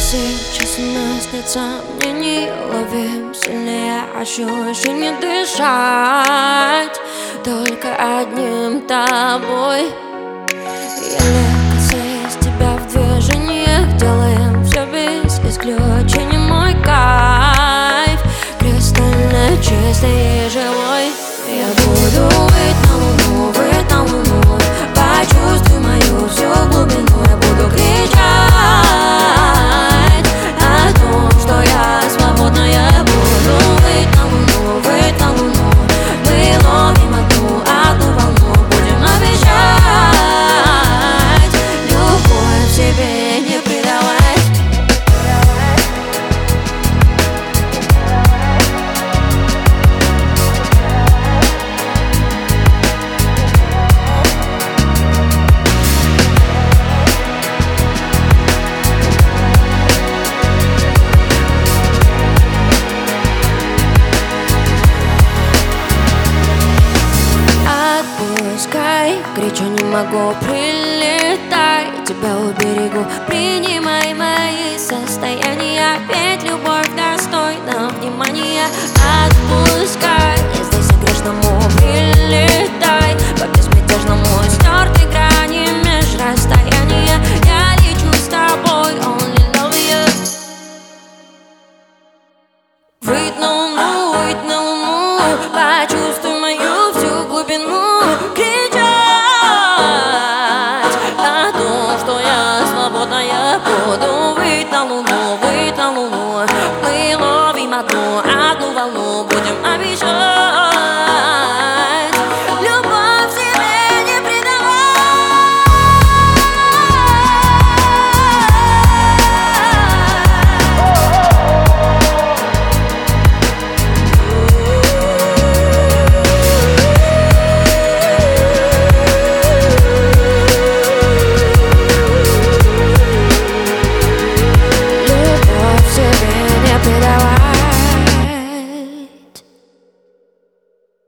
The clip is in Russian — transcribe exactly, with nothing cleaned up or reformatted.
сейчас у нас нет сомнений. Ловим сильнее ощущение дышать только одним тобой. Еле касаясь тебя в движениях, делаем все без исключения. Мой кайф кристально чистый и живой. Я буду выть на луну, выть на луну. Почувствуй мою всю глубину. Я буду кричать о том, что я свободна. Я буду выть на луну, выть на луну. Мы ловим одну, одну волну. Будем обещать любовь себе не предавать. Кричу, не могу, прилетай, тебя уберегу. Принимай мои состояния, ведь любовь достойна внимания. Отпускай, я здесь и грешному прилетай, по безмятежному стертой грани межрасстояния. Я лечу с тобой, only love you. Выйдь на луну, выйдь на луну. Почувствуй мою всю глубину. Я буду выть на луну, выть на луну. Мы ловим одну